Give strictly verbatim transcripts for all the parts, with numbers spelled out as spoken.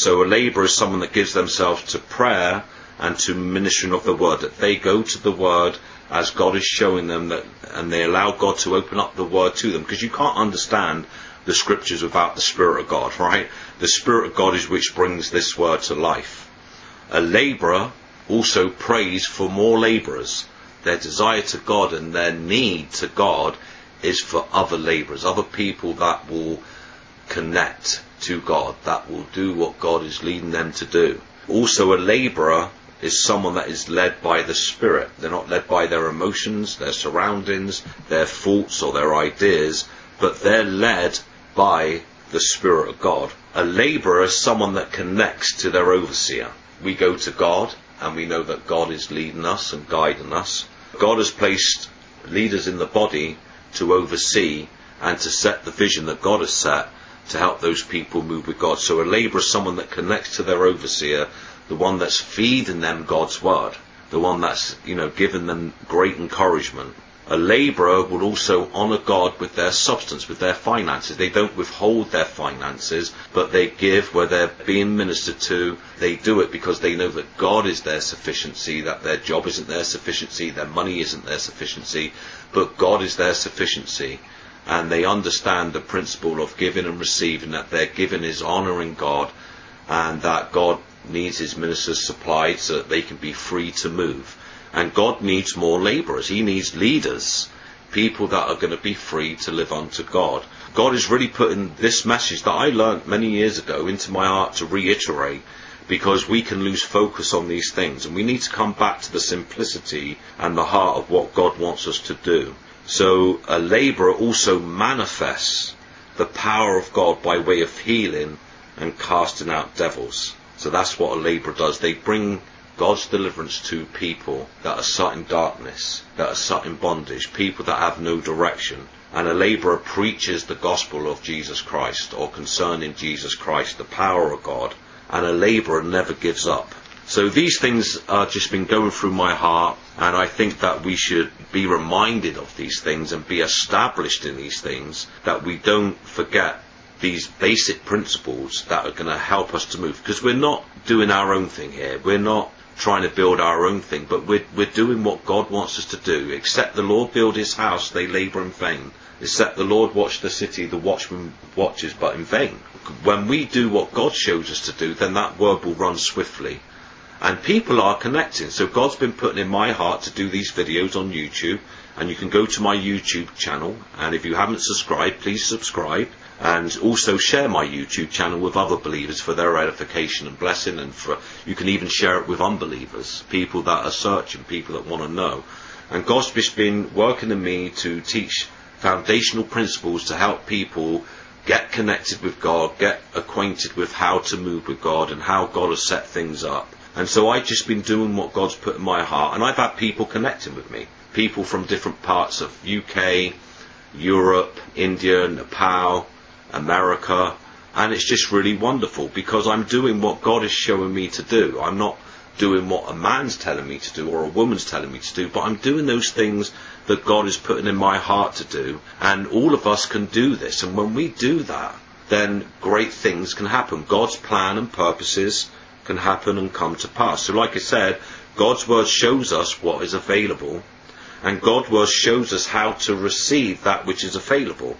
So a labourer is someone that gives themselves to prayer and to ministering of the word, that they go to the word as God is showing them, that, and they allow God to open up the word to them, because you can't understand the scriptures without the Spirit of God, right? The Spirit of God is which brings this word to life. A labourer also prays for more labourers. Their desire to God and their need to God is for other labourers, other people that will connect to God, that will do what God is leading them to do. Also, a labourer is someone that is led by the Spirit. They're not led by their emotions, their surroundings, their thoughts or their ideas, but they're led by the Spirit of God. A labourer is someone that connects to their overseer. We go to God and we know that God is leading us and guiding us. God has placed leaders in the body to oversee and to set the vision that God has set to help those people move with God. So a labourer is someone that connects to their overseer, the one that's feeding them God's word, the one that's, you know, giving them great encouragement. A labourer will also honour God with their substance, with their finances. They don't withhold their finances, but they give where they're being ministered to. They do it because they know that God is their sufficiency, that their job isn't their sufficiency, their money isn't their sufficiency, but God is their sufficiency. And they understand the principle of giving and receiving, that their giving is honouring God, and that God needs his ministers supplied so that they can be free to move. And God needs more labourers. He needs leaders, people that are going to be free to live unto God. God is really putting this message that I learnt many years ago into my heart to reiterate, because we can lose focus on these things, and we need to come back to the simplicity and the heart of what God wants us to do. So a labourer also manifests the power of God by way of healing and casting out devils. So that's what a labourer does. They bring God's deliverance to people that are sat in darkness, that are sat in bondage, people that have no direction. And a labourer preaches the gospel of Jesus Christ, or concerning Jesus Christ, the power of God. And a labourer never gives up. So these things are just been going through my heart, and I think that we should be reminded of these things and be established in these things, that we don't forget these basic principles that are going to help us to move. Because we're not doing our own thing here. We're not trying to build our own thing, but we're, we're doing what God wants us to do. Except the Lord build his house, they labour in vain. Except the Lord watch the city, the watchman watches but in vain. When we do what God shows us to do, then that word will run swiftly. And people are connecting. So God's been putting in my heart to do these videos on YouTube. And you can go to my YouTube channel. And if you haven't subscribed, please subscribe. And also share my YouTube channel with other believers for their edification and blessing. And for you can even share it with unbelievers, people that are searching, people that want to know. And God's just been working in me to teach foundational principles to help people get connected with God, get acquainted with how to move with God and how God has set things up. And so I've just been doing what God's put in my heart, and I've had people connecting with me. People from different parts of U K, Europe, India, Nepal, America, and it's just really wonderful because I'm doing what God is showing me to do. I'm not doing what a man's telling me to do or a woman's telling me to do, but I'm doing those things that God is putting in my heart to do, and all of us can do this. And when we do that, then great things can happen. God's plan and purposes can happen and come to pass. So like I said, God's word shows us what is available, and God's word shows us how to receive that which is available.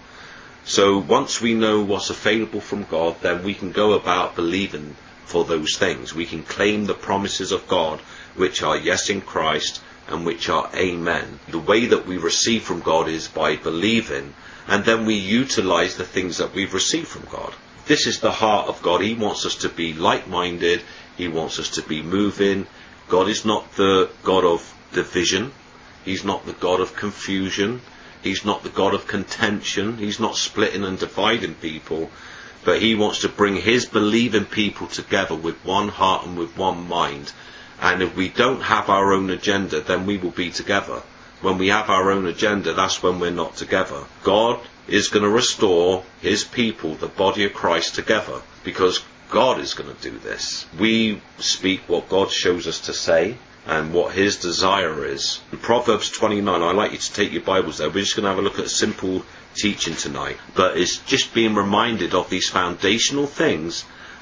So once we know what's available from God, then we can go about believing for those things. We can claim the promises of God, which are yes in Christ and which are amen. The way that we receive from God is by believing, and then we utilize the things that we've received from God. This is the heart of God. He wants us to be like-minded. He wants us to be moving. God is not the God of division. He's not the God of confusion. He's not the God of contention. He's not splitting and dividing people. But he wants to bring his believing people together with one heart and with one mind. And if we don't have our own agenda, then we will be together. When we have our own agenda, that's when we're not together. God is going to restore his people, the body of Christ, together, because God is going to do this. We speak what God shows us to say and what his desire is. In Proverbs twenty-nine, I'd like you to take your Bibles there. We're just going to have a look at a simple teaching tonight, but it's just being reminded of these foundational things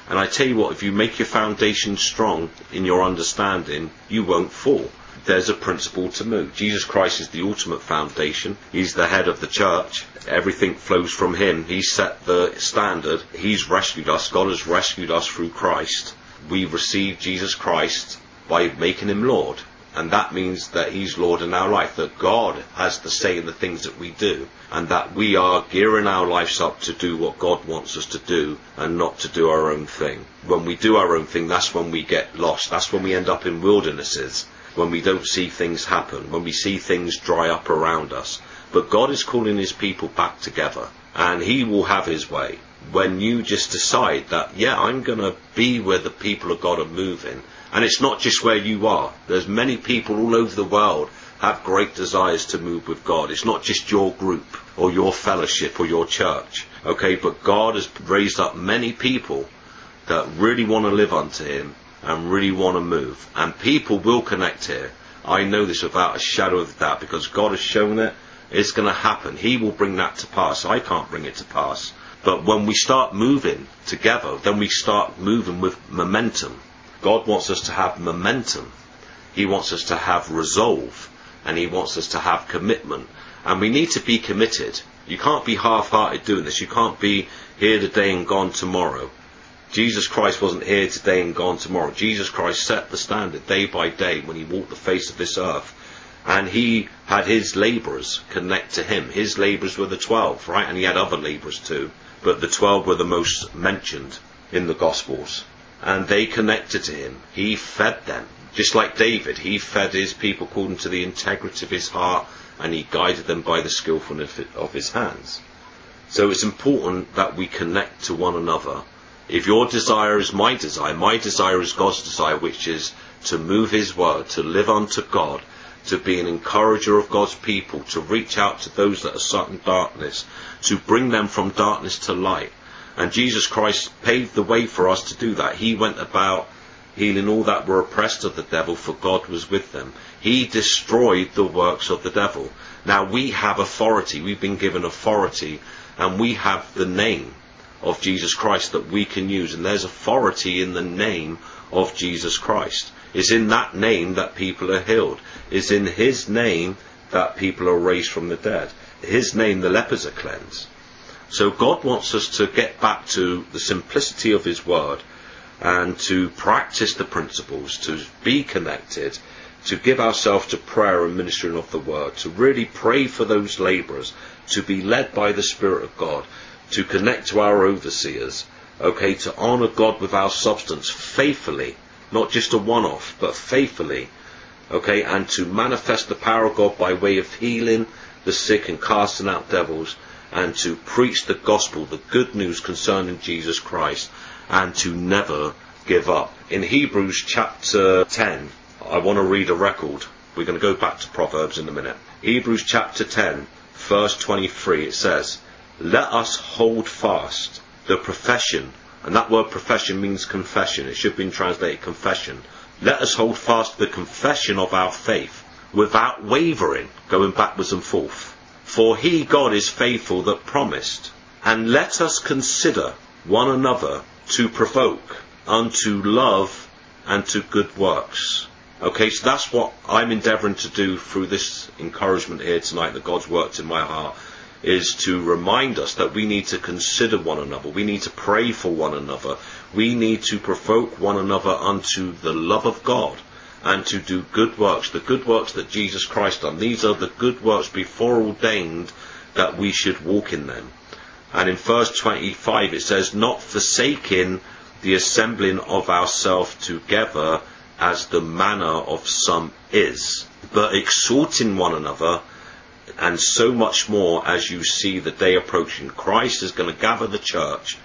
And I tell you what, if you make your foundation strong in your understanding, you won't fall. There's a principle to move. Jesus Christ is the ultimate foundation. He's the head of the church. Everything flows from him. He set the standard. He's rescued us. God has rescued us through Christ. We receive Jesus Christ by making him Lord. And that means that he's Lord in our life, that God has the say in the things that we do, and that we are gearing our lives up to do what God wants us to do and not to do our own thing. When we do our own thing, that's when we get lost. That's when we end up in wildernesses, when we don't see things happen, when we see things dry up around us. But God is calling his people back together, and he will have his way. When you just decide that, yeah, I'm going to be where the people of God are moving. And it's not just where you are. There's many people all over the world have great desires to move with God. It's not just your group or your fellowship or your church. Okay, but God has raised up many people that really want to live unto him and really want to move. And people will connect here. I know this without a shadow of a doubt, because God has shown it. It's going to happen. He will bring that to pass. I can't bring it to pass. But when we start moving together, then we start moving with momentum. God wants us to have momentum. He wants us to have resolve. And he wants us to have commitment. And we need to be committed. You can't be half-hearted doing this. You can't be here today and gone tomorrow. Jesus Christ wasn't here today and gone tomorrow. Jesus Christ set the standard day by day when he walked the face of this earth. And he had his labourers connect to him. His labourers were the twelve, right? And he had other labourers too. But the twelve were the most mentioned in the Gospels. And they connected to him. He fed them. Just like David, he fed his people according to the integrity of his heart, and he guided them by the skillfulness of his hands. So it's important that we connect to one another. If your desire is my desire, my desire is God's desire, which is to move his word, to live unto God, to be an encourager of God's people, to reach out to those that are stuck in darkness, to bring them from darkness to light. And Jesus Christ paved the way for us to do that. He went about healing all that were oppressed of the devil, for God was with them. He destroyed the works of the devil. Now we have authority. We've been given authority, and we have the name of Jesus Christ that we can use. And there's authority in the name of Jesus Christ. It's in that name that people are healed. It's in his name that people are raised from the dead. His name, the lepers are cleansed. So God wants us to get back to the simplicity of his word, and to practice the principles, to be connected, to give ourselves to prayer and ministering of the word, to really pray for those labourers, to be led by the Spirit of God, to connect to our overseers, okay, to honour God with our substance faithfully, not just a one-off, but faithfully, okay, and to manifest the power of God by way of healing the sick and casting out devils, and to preach the gospel, the good news concerning Jesus Christ, and to never give up. In Hebrews chapter ten, I want to read a record. We're going to go back to Proverbs in a minute. Hebrews chapter ten, verse twenty-three, it says, "Let us hold fast the profession," and that word profession means confession. It should have been translated confession. "Let us hold fast the confession of our faith without wavering," going backwards and forth. "For he, God, is faithful that promised. And let us consider one another to provoke unto love and to good works." Okay, so that's what I'm endeavouring to do through this encouragement here tonight that God's worked in my heart, is to remind us that we need to consider one another. We need to pray for one another. We need to provoke one another unto the love of God, and to do good works, the good works that Jesus Christ done. These are the good works before ordained that we should walk in them. And in verse twenty-five it says, "Not forsaking the assembling of ourselves together, as the manner of some is, but exhorting one another, and so much more as you see the day approaching." Christ is going to gather the church,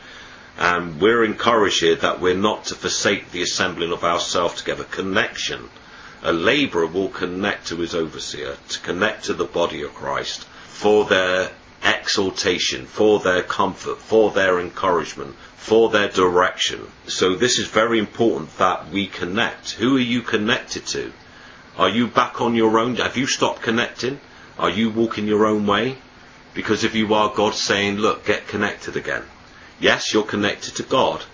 and we're encouraged here that we're not to forsake the assembling of ourselves together. Connection. A labourer will connect to his overseer, to connect to the body of Christ, for their exaltation, for their comfort, for their encouragement, for their direction. So this is very important that we connect. Who are you connected to? Are you back on your own? Have you stopped connecting? Are you walking your own way? Because if you are, God's saying, look, get connected again. Yes, you're connected to God, but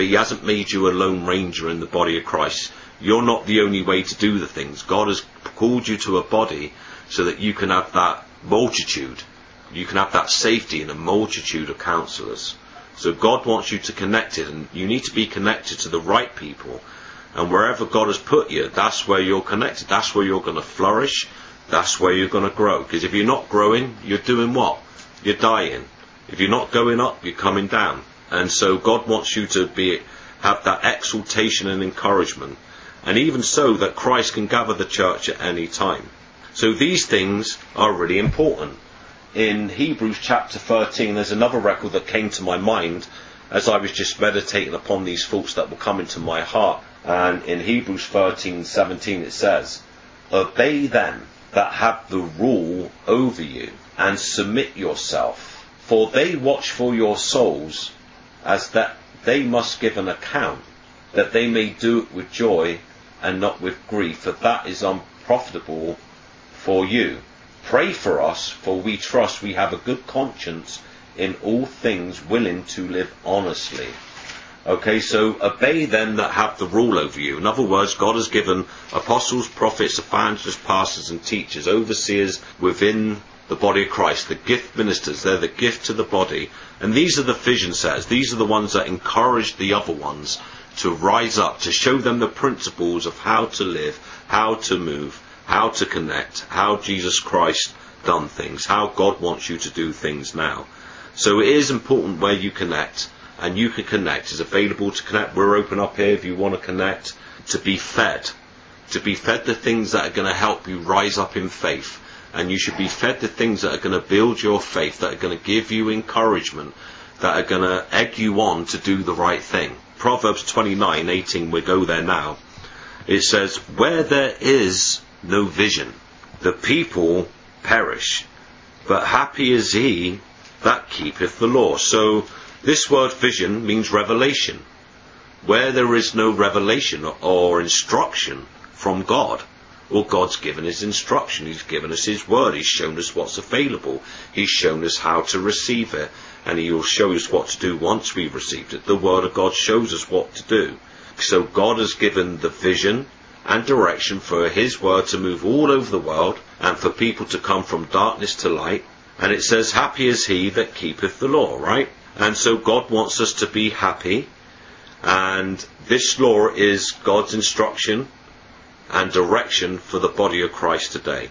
But he hasn't made you a lone ranger in the body of Christ. You're not the only way to do the things. God has called you to a body so that you can have that multitude. You can have that safety in a multitude of counsellors. So God wants you to connect it, and you need to be connected to the right people. And wherever God has put you, that's where you're connected. That's where you're going to flourish. That's where you're going to grow. Because if you're not growing, you're doing what? You're dying. If you're not going up, you're coming down. And so God wants you to be have that exaltation and encouragement. And even so that Christ can gather the church at any time. So these things are really important. In Hebrews chapter thirteen, there's another record that came to my mind as I was just meditating upon these thoughts that will come into my heart. And in Hebrews thirteen seventeen it says, "Obey them that have the rule over you, and submit yourself, for they watch for your souls, as that they must give an account, that they may do it with joy and not with grief, for that is unprofitable for you. Pray for us, for we trust we have a good conscience in all things, willing to live honestly." Okay, so obey them that have the rule over you. In other words, God has given apostles, prophets, evangelists, pastors and teachers, overseers within the body of Christ, the gift ministers. They're the gift to the body. And these are the vision setters. These are the ones that encourage the other ones to rise up, to show them the principles of how to live, how to move, how to connect, how Jesus Christ done things, how God wants you to do things now. So it is important where you connect. And you can connect. It's available to connect. We're open up here if you want to connect. To be fed. To be fed the things that are going to help you rise up in faith. And you should be fed the things that are going to build your faith, that are going to give you encouragement, that are going to egg you on to do the right thing. Proverbs twenty-nine eighteen, we go there now. It says, "Where there is no vision, the people perish. But happy is he that keepeth the law." So, this word vision means revelation. Where there is no revelation or instruction from God, well, God's given his instruction. He's given us his word. He's shown us what's available. He's shown us how to receive it. And he will show us what to do once we've received it. The word of God shows us what to do. So God has given the vision and direction for his word to move all over the world and for people to come from darkness to light. And it says, "Happy is he that keepeth the law," right? And so God wants us to be happy, and this law is God's instruction and direction for the body of Christ today.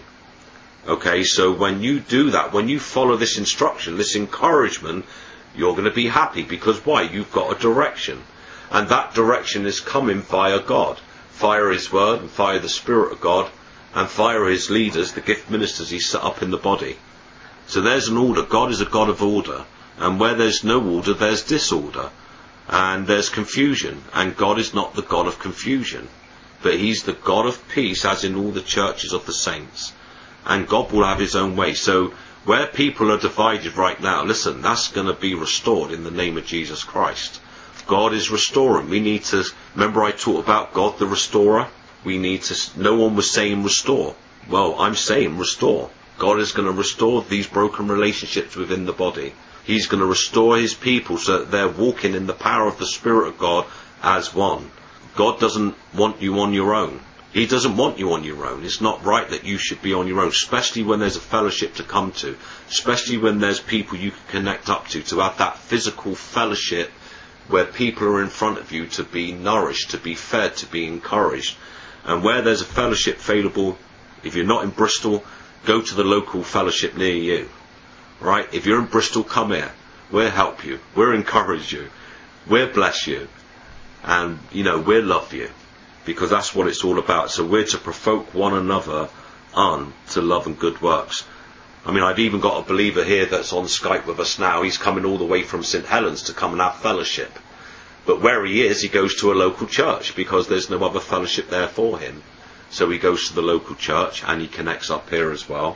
Okay, so when you do that, when you follow this instruction, this encouragement, you're going to be happy. Because why? You've got a direction, and that direction is coming via God, via his word, and via the Spirit of God, and via his leaders, the gift ministers he set up in the body. So there's an order. God is a God of order. And where there's no order, there's disorder. And there's confusion. And God is not the God of confusion. But he's the God of peace, as in all the churches of the saints. And God will have his own way. So where people are divided right now, listen, that's going to be restored in the name of Jesus Christ. God is restoring. We need to, remember I taught about God the restorer? We need to, no one was saying restore. Well, I'm saying restore. God is going to restore these broken relationships within the body. He's going to restore his people so that they're walking in the power of the Spirit of God as one. God doesn't want you on your own. He doesn't want you on your own. It's not right that you should be on your own, especially when there's a fellowship to come to, especially when there's people you can connect up to, to have that physical fellowship where people are in front of you to be nourished, to be fed, to be encouraged. And where there's a fellowship available, if you're not in Bristol, go to the local fellowship near you. Right? If you're in Bristol, come here. We'll help you. We'll encourage you. We'll bless you. And, you know, we'll love you. Because that's what it's all about. So we're to provoke one another on to love and good works. I mean, I've even got a believer here that's on Skype with us now. He's coming all the way from Saint Helens to come and have fellowship. But where he is, he goes to a local church because there's no other fellowship there for him. So he goes to the local church and he connects up here as well.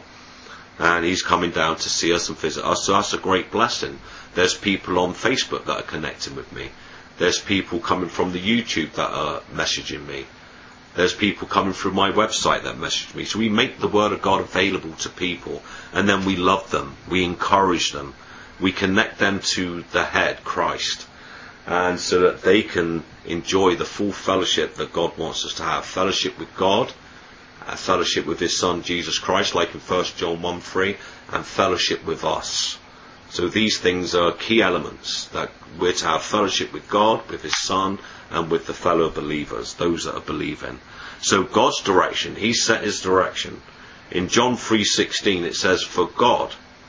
And he's coming down to see us and visit us. So that's a great blessing. There's people on Facebook that are connecting with me. There's people coming from the YouTube that are messaging me. There's people coming through my website that message me. So we make the Word of God available to people. And then we love them. We encourage them. We connect them to the head, Christ. and so that they can enjoy the full fellowship that God wants us to have. Fellowship with God, a fellowship with his Son Jesus Christ, like in First John one three, and fellowship with us. So these things are key elements, that we're to have fellowship with God, with his Son, and with the fellow believers, those that are believing. So God's direction, he set his direction. In John three sixteen it says, "For God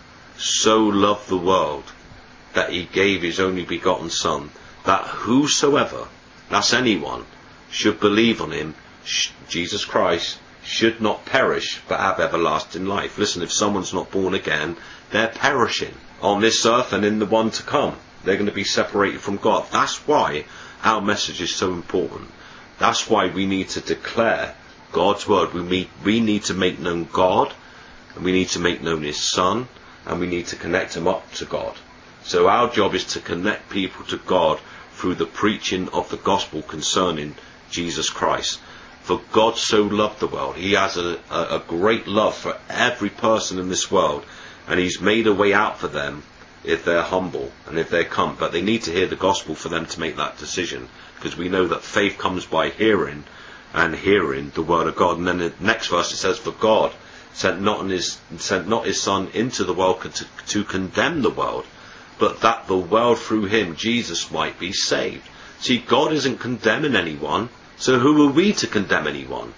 so loved the world that he gave his only begotten Son, that whosoever," that's anyone, "should believe on him," Jesus Christ, "should not perish but have everlasting life." Listen, if someone's not born again, they're perishing on this earth and in the one to come. They're going to be separated from God. That's why our message is so important. That's why we need to declare God's word. We need, we need to make known God, and we need to make known his Son, and we need to connect them up to God. So our job is to connect people to God through the preaching of the gospel concerning Jesus Christ. For God so loved the world. He has a, a, a great love for every person in this world, and he's made a way out for them if they're humble and if they come. But they need to hear the gospel for them to make that decision, because we know that faith comes by hearing, and hearing the word of God. And then the next verse it says, "For God sent not his, sent not his Son into the world to, to condemn the world, but that the world through him, Jesus, might be saved." See, God isn't condemning anyone, so who are we to condemn anyone?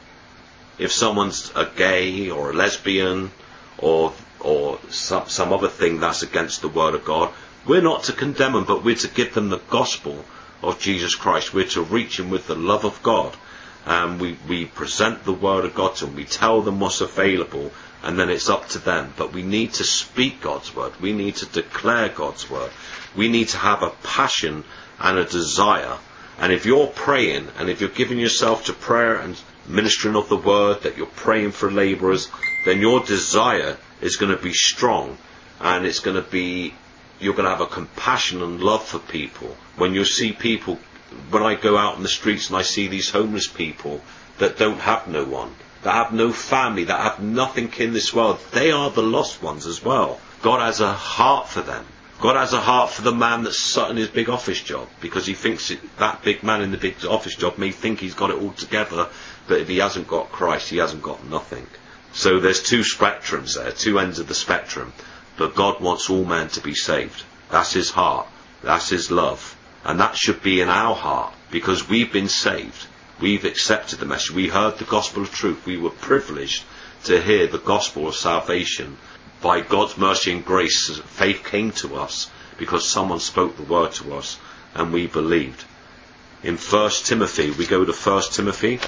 If someone's a gay or a lesbian or or some, some other thing that's against the word of God, we're not to condemn them, but we're to give them the gospel of Jesus Christ. We're to reach them with the love of God. And we, we present the word of God to them. We tell them what's available, and then it's up to them. But we need to speak God's word. We need to declare God's word. We need to have a passion and a desire. And if you're praying, and if you're giving yourself to prayer and ministering of the word, that you're praying for labourers, then your desire is going to be strong, and it's going to be, you're going to have a compassion and love for people. When you see people, when I go out in the streets and I see these homeless people that don't have no one, that have no family, that have nothing in this world, they are the lost ones as well. God has a heart for them. God has a heart for the man that's sat in his big office job, because he thinks it, that big man in the big office job may think he's got it all together, but if he hasn't got Christ, he hasn't got nothing. So there's two spectrums there, two ends of the spectrum. But God wants all men to be saved. That's his heart. That's his love. And that should be in our heart, because we've been saved. We've accepted the message. We heard the gospel of truth. We were privileged to hear the gospel of salvation. By God's mercy and grace, faith came to us because someone spoke the word to us, and we believed. In First Timothy, we go to First Timothy.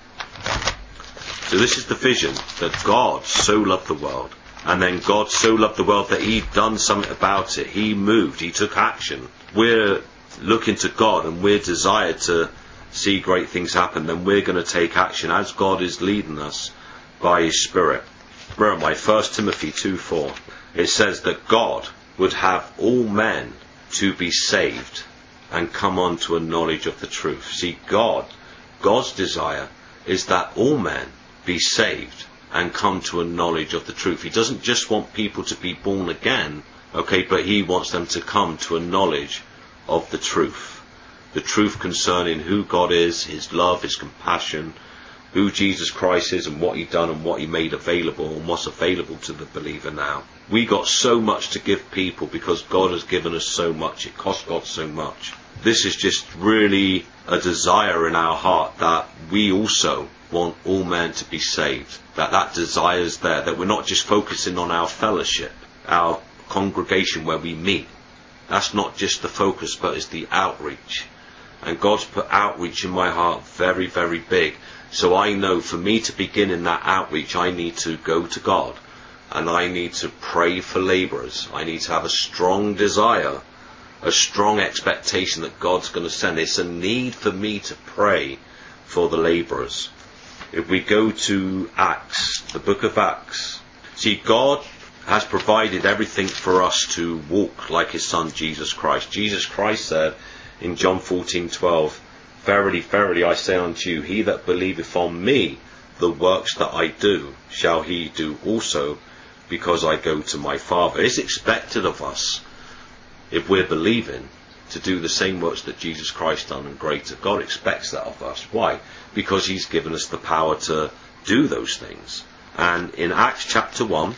So this is the vision, that God so loved the world. And then God so loved the world that he'd done something about it. He moved. He took action. We're looking to God, and we're desired to see great things happen. Then we're going to take action as God is leading us by his Spirit. Remember my First Timothy two four. It says that God would have all men to be saved and come on to a knowledge of the truth. See, God, God's desire is that all men be saved and come to a knowledge of the truth. He doesn't just want people to be born again, okay, but he wants them to come to a knowledge of the truth. The truth concerning who God is, his love, his compassion, who Jesus Christ is and what he done and what he made available and what's available to the believer now. We got so much to give people because God has given us so much. It cost God so much. This is just really a desire in our heart that we also want all men to be saved. That that desire is there, that we're not just focusing on our fellowship, our congregation where we meet. That's not just the focus, but it's the outreach. And God's put outreach in my heart very, very big. So I know for me to begin in that outreach, I need to go to God. And I need to pray for labourers. I need to have a strong desire, a strong expectation that God's going to send. It's a need for me to pray for the labourers. If we go to Acts, the book of Acts, see, God has provided everything for us to walk like his Son Jesus Christ. Jesus Christ said in John fourteen twelve, "Verily, verily, I say unto you, he that believeth on me, the works that I do, shall he do also, because I go to my Father." It's expected of us, if we're believing, to do the same works that Jesus Christ done and greater. God expects that of us. Why? Because he's given us the power to do those things. And in Acts chapter one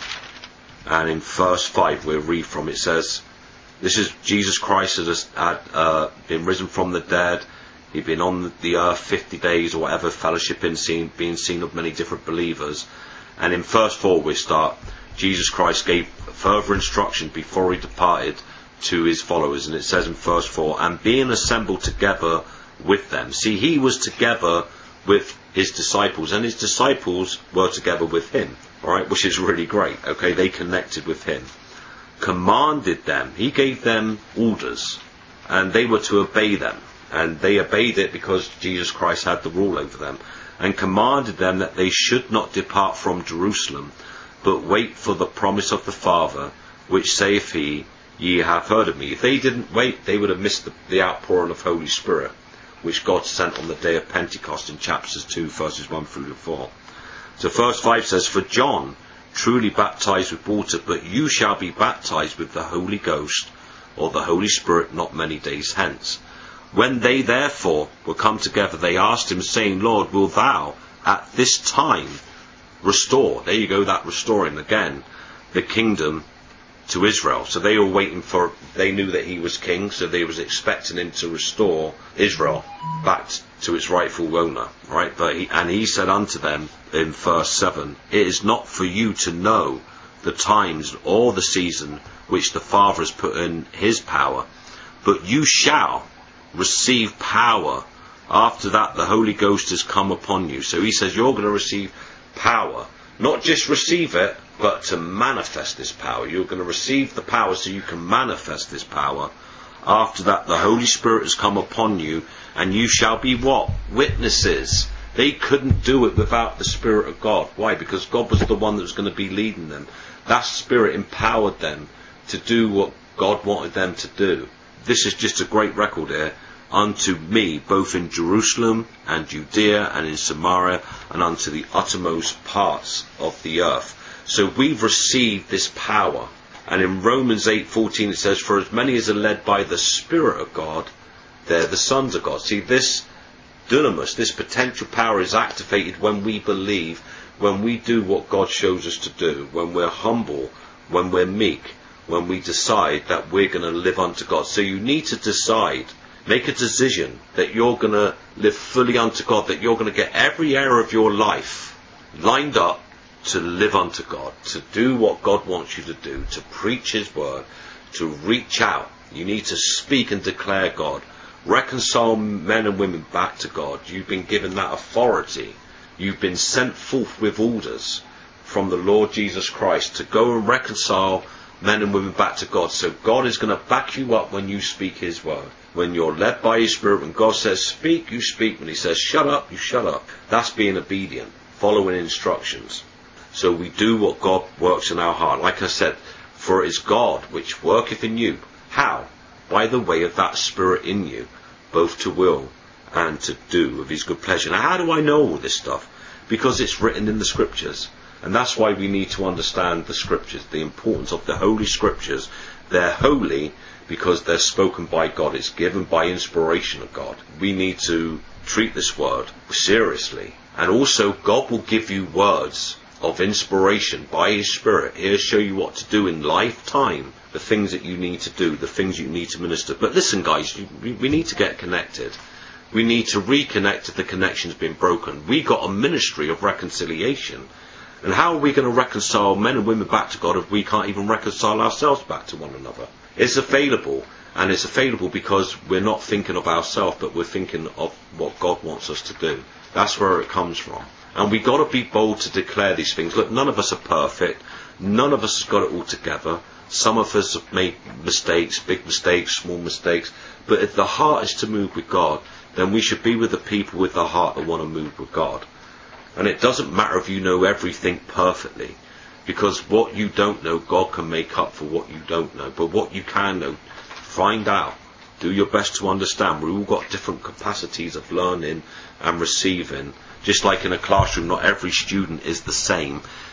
and in verse five we'll read from, it says, this is Jesus Christ has had uh, been risen from the dead. He'd been on the earth fifty days or whatever, fellowshipping, seen, being seen of many different believers. And in verse four we start, Jesus Christ gave further instruction before he departed to his followers. And it says in verse four, and being assembled together with them. See, he was together with his disciples, and his disciples were together with him, all right, which is really great. Okay, they connected with him. Commanded them, he gave them orders, and they were to obey them. And they obeyed it because Jesus Christ had the rule over them. And commanded them that they should not depart from Jerusalem, but wait for the promise of the Father, which saith he, ye have heard of me. If they didn't wait, they would have missed the, the outpouring of Holy Spirit, which God sent on the day of Pentecost in chapters two, verses one through to four. So verse five says, for John truly baptized with water, but you shall be baptized with the Holy Ghost, or the Holy Spirit, not many days hence. When they therefore were come together, they asked him, saying, Lord, wilt thou at this time restore, there you go, that restoring again, the kingdom to Israel? So they were waiting for, they knew that he was king, so they was expecting him to restore Israel back to its rightful owner, right? But he, and he said unto them in verse seven, it is not for you to know the times or the season which the Father has put in his power, but you shall receive power after that the Holy Ghost has come upon you. So he says you're going to receive power, not just receive it, but to manifest this power. You're going to receive the power so you can manifest this power. After that the Holy Spirit has come upon you, and you shall be what? Witnesses. They couldn't do it without the Spirit of God. Why? Because God was the one that was going to be leading them. That Spirit empowered them to do what God wanted them to do. This is just a great record here. Unto me, both in Jerusalem and Judea and in Samaria, and unto the uttermost parts of the earth. So we've received this power. And in Romans eight fourteen it says, for as many as are led by the Spirit of God, they're the sons of God. See, this dunamis, this potential power is activated when we believe, when we do what God shows us to do, when we're humble, when we're meek, when we decide that we're going to live unto God. So you need to decide, make a decision that you're going to live fully unto God, that you're going to get every area of your life lined up to live unto God, to do what God wants you to do, to preach his word, to reach out. You need to speak and declare God. Reconcile men and women back to God. You've been given that authority. You've been sent forth with orders from the Lord Jesus Christ to go and reconcile men and women back to God. So God is going to back you up when you speak his word. When you're led by his Spirit, when God says speak, you speak. When he says shut up, you shut up. That's being obedient, following instructions. So we do what God works in our heart. Like I said, for it is God which worketh in you. How? By the way of that Spirit in you, both to will and to do of his good pleasure. Now how do I know all this stuff? Because it's written in the scriptures. And that's why we need to understand the scriptures, the importance of the holy scriptures. They're holy because they're spoken by God. It's given by inspiration of God. We need to treat this word seriously. And also God will give you words of inspiration by his Spirit. He'll show you what to do in lifetime, the things that you need to do, the things you need to minister. But listen guys, we need to get connected. We need to reconnect if the connection's been broken. We got a ministry of reconciliation. And how are we going to reconcile men and women back to God if we can't even reconcile ourselves back to one another? It's available, and it's available because we're not thinking of ourselves, but we're thinking of what God wants us to do. That's where it comes from. And we've got to be bold to declare these things. Look, none of us are perfect. None of us has got it all together. Some of us have made mistakes, big mistakes, small mistakes. But if the heart is to move with God, then we should be with the people with the heart that want to move with God. And it doesn't matter if you know everything perfectly, because what you don't know, God can make up for what you don't know. But what you can know, find out. Do your best to understand. We've all got different capacities of learning and receiving. Just like in a classroom, not every student is the same.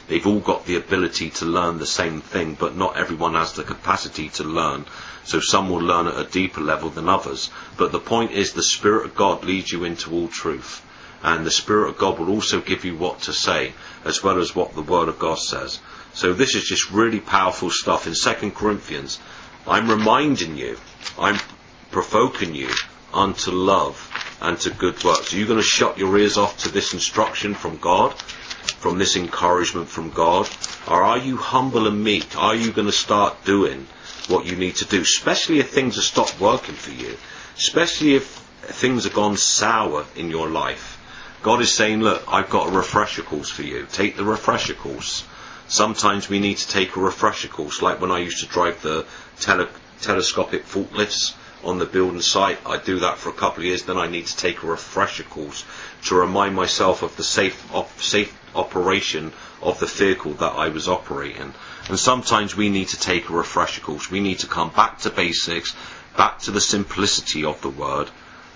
They've all got the ability to learn the same thing, but not everyone has the capacity to learn. So some will learn at a deeper level than others. But the point is, the Spirit of God leads you into all truth. And the Spirit of God will also give you what to say, as well as what the Word of God says. So this is just really powerful stuff. In Second Corinthians, I'm reminding you, I'm provoking you unto love and to good works. Are you going to shut your ears off to this instruction from God, from this encouragement from God? Or are you humble and meek? Are you going to start doing what you need to do, especially if things have stopped working for you, especially if things have gone sour in your life? God is saying, look, I've got a refresher course for you. Take the refresher course. Sometimes we need to take a refresher course, like when I used to drive the tele- telescopic forklifts on the building site. I do that for a couple of years, then I need to take a refresher course to remind myself of the safe op- safe operation of the vehicle that I was operating. And sometimes we need to take a refresher course. We need to come back to basics, back to the simplicity of the Word,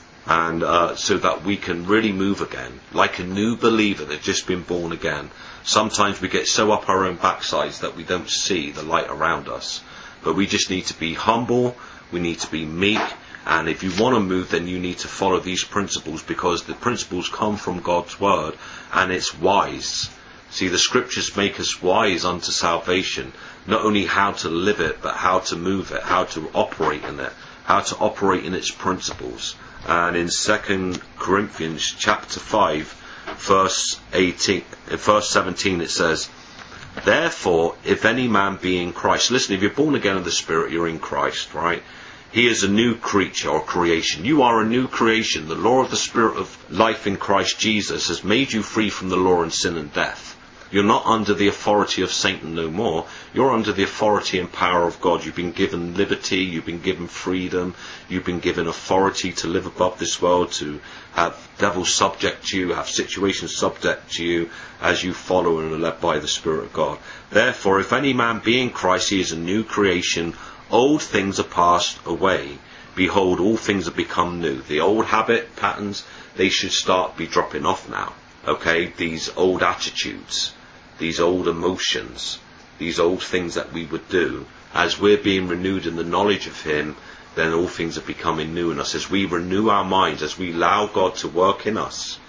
and uh, so that we can really move again, like a new believer that's just been born again. Sometimes we get so up our own backsides that we don't see the light around us. But we just need to be humble, we need to be meek, and if you want to move, then you need to follow these principles, because the principles come from God's Word, and it's wise. See, the Scriptures make us wise unto salvation, not only how to live it, but how to move it, how to operate in it, how to operate in its principles. And in Second Corinthians chapter five, verse eighteen, verse seventeen, it says, therefore, if any man be in Christ, listen, if you're born again of the Spirit, you're in Christ, right? He is a new creature or creation. You are a new creation. The law of the Spirit of life in Christ Jesus has made you free from the law and sin and death. You're not under the authority of Satan no more. You're under the authority and power of God. You've been given liberty. You've been given freedom. You've been given authority to live above this world, to have devils subject to you, have situations subject to you as you follow and are led by the Spirit of God. Therefore, if any man be in Christ, he is a new creation. Old things are passed away. Behold, all things have become new. The old habit patterns, they should start be dropping off now. Okay, these old attitudes, these old emotions, these old things that we would do, as we're being renewed in the knowledge of Him, then all things are becoming new in us. As we renew our minds, as we allow God to work in us,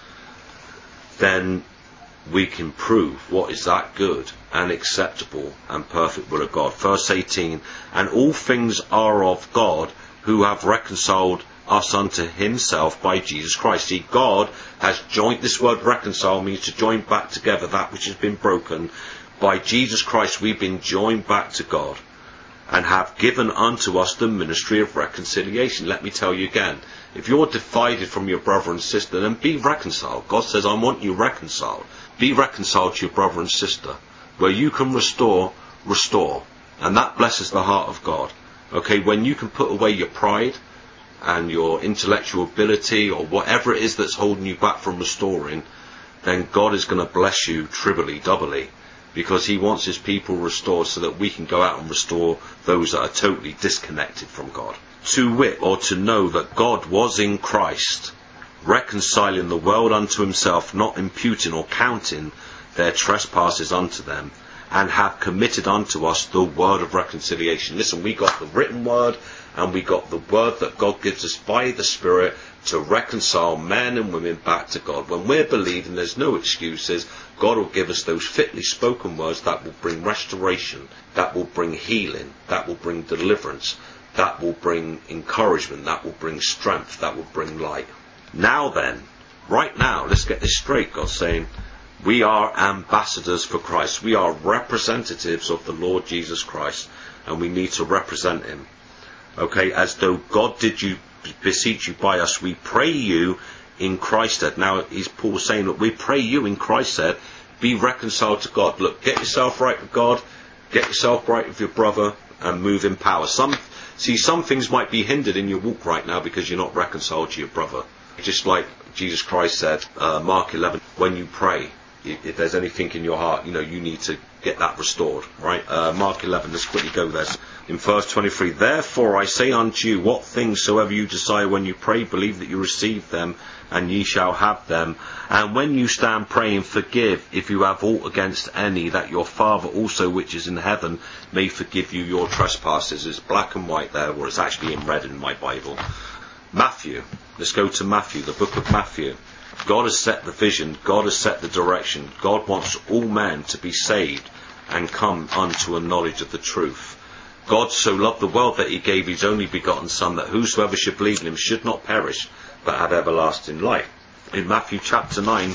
then we can prove what is that good and acceptable and perfect will of God. Verse eighteen, and all things are of God, who have reconciled us unto Himself by Jesus Christ. See, God has joined, this word reconcile means to join back together that which has been broken. By Jesus Christ we've been joined back to God, and have given unto us the ministry of reconciliation. Let me tell you again, if you're divided from your brother and sister, then be reconciled. God says, I want you reconciled. Be reconciled to your brother and sister. Where you can restore, restore. And that blesses the heart of God. Okay, when you can put away your pride and your intellectual ability, or whatever it is that's holding you back from restoring, then God is going to bless you triply, doubly, because He wants His people restored so that we can go out and restore those that are totally disconnected from God. To wit, or to know that God was in Christ, reconciling the world unto Himself, not imputing or counting their trespasses unto them, and have committed unto us the word of reconciliation. Listen, we got the written word, and we got the word that God gives us by the Spirit to reconcile men and women back to God. When we're believing, there's no excuses. God will give us those fitly spoken words that will bring restoration, that will bring healing, that will bring deliverance, that will bring encouragement, that will bring strength, that will bring light. Now then, right now, let's get this straight. God's saying, we are ambassadors for Christ. We are representatives of the Lord Jesus Christ, and we need to represent Him. Okay, as though God did you beseech you by us, we pray you in Christ's stead. Now, he's Paul saying, look, we pray you in Christ's stead, be reconciled to God. Look, get yourself right with God, get yourself right with your brother, and move in power. Some, see, some things might be hindered in your walk right now because you're not reconciled to your brother. Just like Jesus Christ said, uh, Mark eleven, when you pray, if there's anything in your heart, you know, you need to get that restored, right? Uh, Mark eleven, let's quickly go there. in verse twenty-three, therefore I say unto you, what things soever you desire when you pray, believe that you receive them, and ye shall have them. And when you stand praying, forgive if you have aught against any, that your Father also which is in heaven may forgive you your trespasses. It's black and white there, or it's actually in red in my Bible. Matthew. Let's go to Matthew, the book of Matthew. God has set the vision. God has set the direction. God wants all men to be saved and come unto a knowledge of the truth. God so loved the world that he gave his only begotten Son, that whosoever should believe in him should not perish, but have everlasting life. In Matthew chapter nine,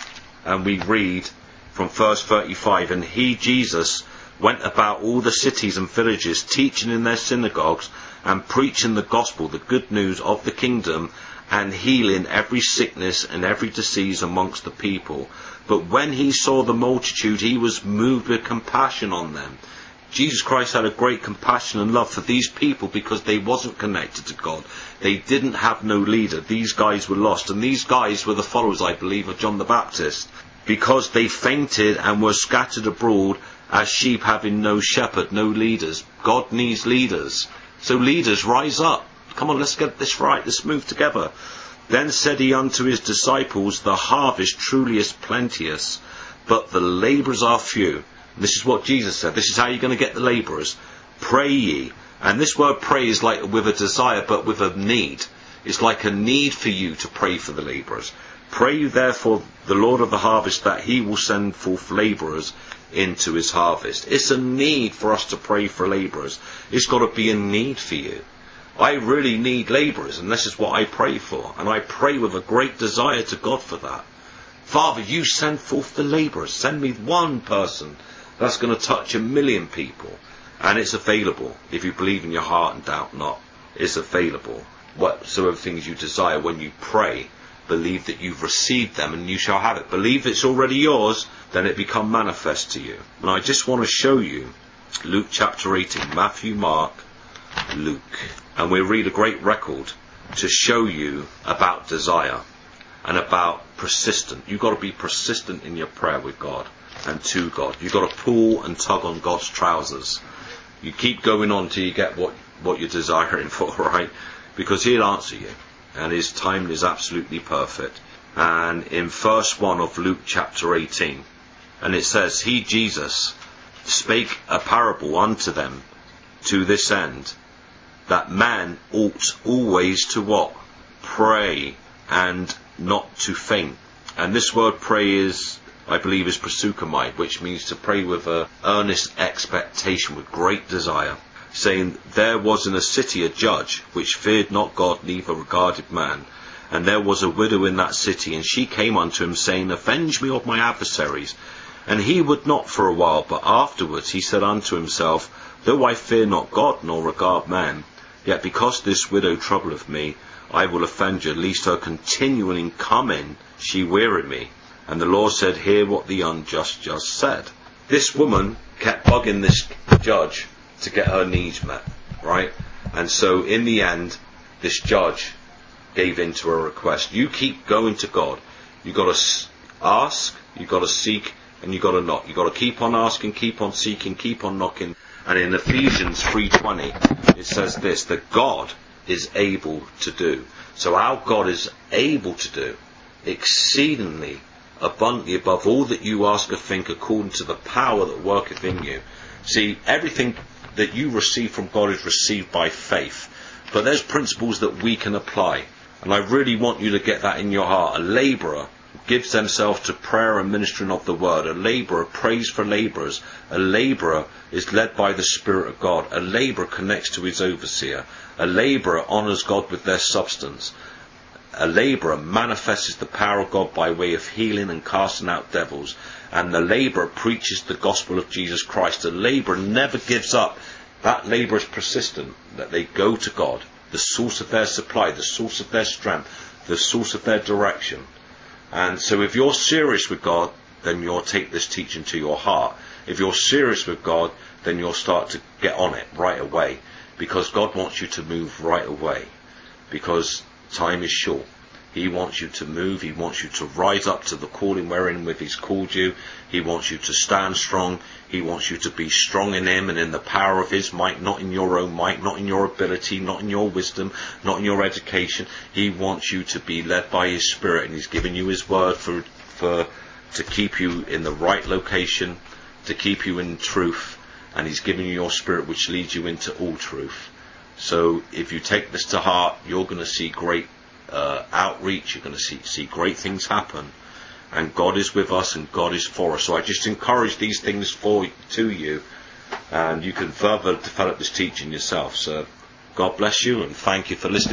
and we read from verse thirty-five, and he, Jesus, went about all the cities and villages, teaching in their synagogues, and preaching the gospel, the good news of the kingdom, and healing every sickness and every disease amongst the people. But when he saw the multitude, he was moved with compassion on them. Jesus Christ had a great compassion and love for these people because they wasn't connected to God. They didn't have no leader. These guys were lost. And these guys were the followers, I believe, of John the Baptist. Because they fainted and were scattered abroad as sheep having no shepherd, no leaders. God needs leaders. So leaders, rise up. Come on, let's get this right. Let's move together. Then said he unto his disciples, the harvest truly is plenteous, but the labourers are few. This is what Jesus said. This is how you're going to get the labourers. Pray ye. And this word pray is like with a desire, but with a need. It's like a need for you to pray for the labourers. Pray you therefore the Lord of the harvest, that he will send forth labourers into his harvest. It's a need for us to pray for labourers. It's got to be a need for you. I really need labourers, and this is what I pray for. And I pray with a great desire to God for that. Father, you send forth the labourers. Send me one person that's going to touch a million people. And it's available. If you believe in your heart and doubt not, it's available. Whatsoever things you desire when you pray, believe that you've received them and you shall have it. Believe it's already yours, then it become manifest to you. And I just want to show you Luke chapter eighteen, Matthew, Mark, Luke. And we'll read a great record to show you about desire and about persistent. You've got to be persistent in your prayer with God and to God. You've got to pull and tug on God's trousers. You keep going on till you get what, what you're desiring for, right? Because he'll answer you. And his timing is absolutely perfect. And in verse one of Luke chapter eighteen, and it says, he, Jesus, spake a parable unto them to this end, that man ought always to what? Pray and not to faint. And this word pray is, I believe, is proseuchomai, which means to pray with an earnest expectation, with great desire, saying, there was in a city a judge, which feared not God, neither regarded man. And there was a widow in that city, and she came unto him, saying, avenge me of my adversaries. And he would not for a while, but afterwards he said unto himself, though I fear not God, nor regard man, yet because this widow troubleth me, I will offend her, lest her continuing coming she weary me. And the Lord said, hear what the unjust just said. This woman kept bugging this judge to get her needs met, right? And so in the end, this judge gave in to her request. You keep going to God. You've got to ask, you've got to seek, and you've got to knock. You've got to keep on asking, keep on seeking, keep on knocking. And in Ephesians three twenty, it says this, that God is able to do. So our God is able to do exceedingly abundantly above all that you ask or think, according to the power that worketh in you. See, everything that you receive from God is received by faith. But there's principles that we can apply. And I really want you to get that in your heart. A labourer gives themselves to prayer and ministering of the word. A labourer prays for labourers. A labourer is led by the Spirit of God. A labourer connects to his overseer. A labourer honours God with their substance. A labourer manifests the power of God by way of healing and casting out devils. And the labourer preaches the gospel of Jesus Christ. A labourer never gives up. That labour is persistent, that they go to God, the source of their supply, the source of their strength, the source of their direction. And so if you're serious with God, then you'll take this teaching to your heart. If you're serious with God, then you'll start to get on it right away, because God wants you to move right away, because time is short. He wants you to move. He wants you to rise up to the calling wherein with He's called you. He wants you to stand strong. He wants you to be strong in Him and in the power of His might, not in your own might, not in your ability, not in your wisdom, not in your education. He wants you to be led by His Spirit, and He's given you His word for, for, to keep you in the right location, to keep you in truth, and He's given you your Spirit which leads you into all truth. So if you take this to heart, you're going to see great uh, outreach, you're going to see, see great things happen, and God is with us and God is for us. So I just encourage these things for to you, and you can further develop this teaching yourself. So God bless you, and thank you for listening.